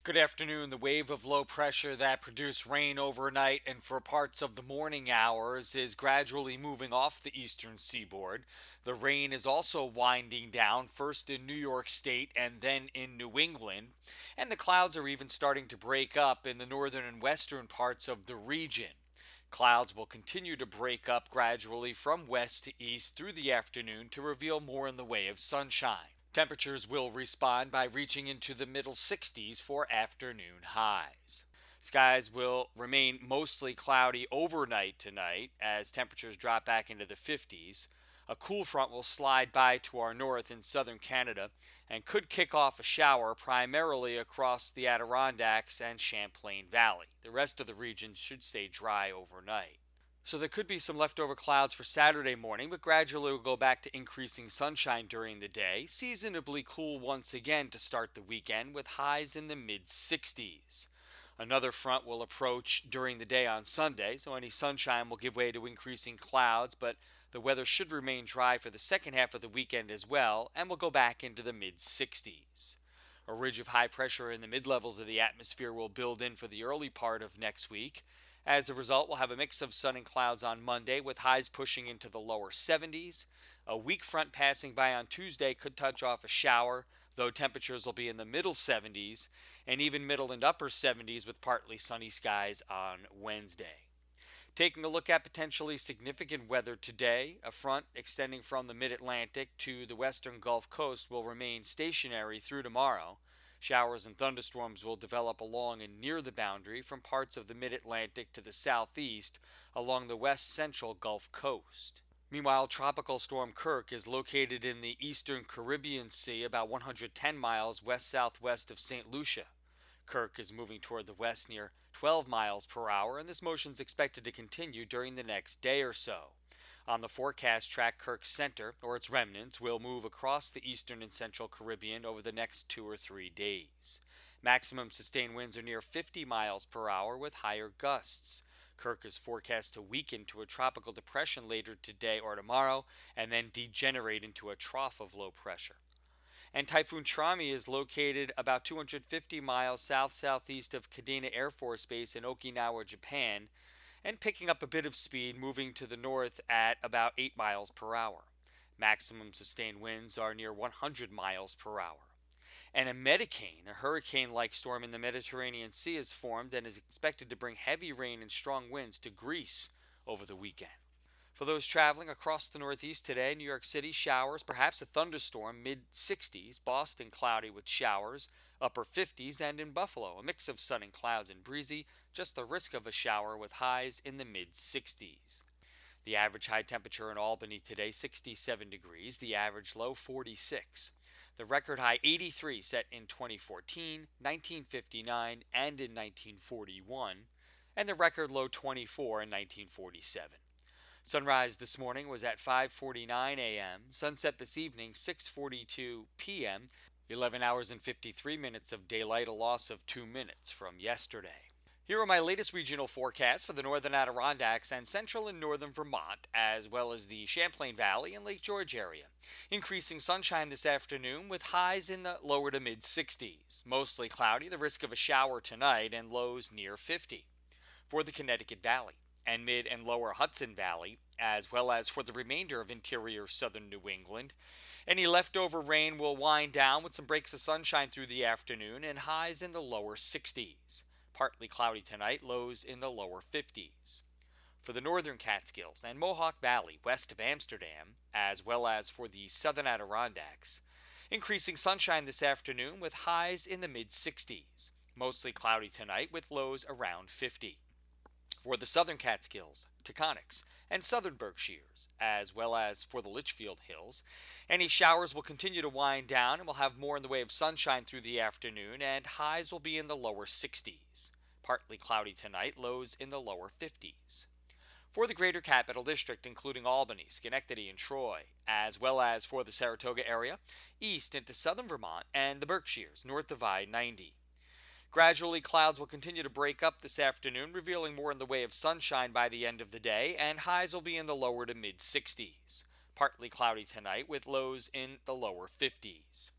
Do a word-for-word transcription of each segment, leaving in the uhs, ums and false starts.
Good afternoon. The wave of low pressure that produced rain overnight and for parts of the morning hours is gradually moving off the eastern seaboard. The rain is also winding down, first in New York State and then in New England. And the clouds are even starting to break up in the northern and western parts of the region. Clouds will continue to break up gradually from west to east through the afternoon to reveal more in the way of sunshine. Temperatures will respond by reaching into the middle sixties for afternoon highs. Skies will remain mostly cloudy overnight tonight as temperatures drop back into the fifties. A cool front will slide by to our north in southern Canada and could kick off a shower primarily across the Adirondacks and Champlain Valley. The rest of the region should stay dry overnight. So there could be some leftover clouds for Saturday morning, but gradually we'll go back to increasing sunshine during the day. Seasonably cool once again to start the weekend with highs in the mid sixties. Another front will approach during the day on Sunday, so any sunshine will give way to increasing clouds, but the weather should remain dry for the second half of the weekend as well, and will go back into the mid sixties. A ridge of high pressure in the mid levels of the atmosphere will build in for the early part of next week. As a result, we'll have a mix of sun and clouds on Monday with highs pushing into the lower seventies. A weak front passing by on Tuesday could touch off a shower, though temperatures will be in the middle seventies and even middle and upper seventies with partly sunny skies on Wednesday. Taking a look at potentially significant weather today, a front extending from the mid-Atlantic to the western Gulf Coast will remain stationary through tomorrow. Showers and thunderstorms will develop along and near the boundary from parts of the mid-Atlantic to the southeast along the west-central Gulf Coast. Meanwhile, Tropical Storm Kirk is located in the eastern Caribbean Sea about one hundred ten miles west-southwest of Saint Lucia. Kirk is moving toward the west near twelve miles per hour, and this motion is expected to continue during the next day or so. On the forecast track, Kirk's center, or its remnants, will move across the eastern and central Caribbean over the next two or three days. Maximum sustained winds are near fifty miles per hour with higher gusts. Kirk is forecast to weaken to a tropical depression later today or tomorrow, and then degenerate into a trough of low pressure. And Typhoon Trami is located about two hundred fifty miles south-southeast of Kadena Air Force Base in Okinawa, Japan, and picking up a bit of speed, moving to the north at about eight miles per hour. Maximum sustained winds are near one hundred miles per hour. And a Medicane, a hurricane-like storm in the Mediterranean Sea, is formed and is expected to bring heavy rain and strong winds to Greece over the weekend. For those traveling across the Northeast today, New York City, showers, perhaps a thunderstorm, mid sixties. Boston, cloudy with showers, upper fifties. And in Buffalo, a mix of sun and clouds and breezy, just the risk of a shower with highs in the mid sixties. The average high temperature in Albany today, sixty-seven degrees. The average low, forty-six. The record high, eighty-three, set in twenty fourteen, nineteen fifty-nine, and in nineteen forty-one. And the record low, twenty-four, in nineteen forty-seven. Sunrise this morning was at five forty-nine a.m. Sunset this evening, six forty-two p.m. eleven hours and fifty-three minutes of daylight, a loss of two minutes from yesterday. Here are my latest regional forecasts for the northern Adirondacks and central and northern Vermont, as well as the Champlain Valley and Lake George area. Increasing sunshine this afternoon with highs in the lower to mid sixties. Mostly cloudy, the risk of a shower tonight, and lows near fifty. For the Connecticut Valley and mid and lower Hudson Valley, as well as for the remainder of interior southern New England, any leftover rain will wind down with some breaks of sunshine through the afternoon and highs in the lower sixties. Partly cloudy tonight, lows in the lower fifties. For the northern Catskills and Mohawk Valley west of Amsterdam, as well as for the southern Adirondacks, increasing sunshine this afternoon with highs in the mid sixties. Mostly cloudy tonight with lows around fifty. For the southern Catskills, Taconics, and southern Berkshires, as well as for the Litchfield Hills, any showers will continue to wind down and will have more in the way of sunshine through the afternoon, and highs will be in the lower sixties. Partly cloudy tonight, lows in the lower fifties. For the greater capital district, including Albany, Schenectady, and Troy, as well as for the Saratoga area, east into southern Vermont, and the Berkshires, north of I ninety. Gradually, clouds will continue to break up this afternoon, revealing more in the way of sunshine by the end of the day, and highs will be in the lower to mid sixties. Partly cloudy tonight with lows in the lower fifties.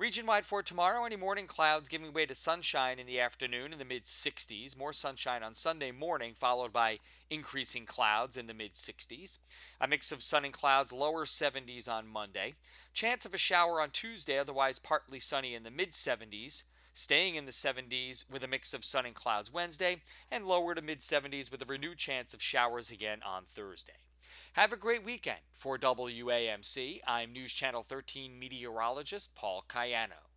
Region wide for tomorrow, any morning clouds giving way to sunshine in the afternoon in the mid sixties. More sunshine on Sunday morning, followed by increasing clouds in the mid sixties. A mix of sun and clouds, lower seventies on Monday. Chance of a shower on Tuesday, otherwise partly sunny in the mid seventies. Staying in the seventies with a mix of sun and clouds Wednesday, and lower to mid seventies with a renewed chance of showers again on Thursday. Have a great weekend. For W A M C, I'm News Channel thirteen meteorologist Paul Cayano.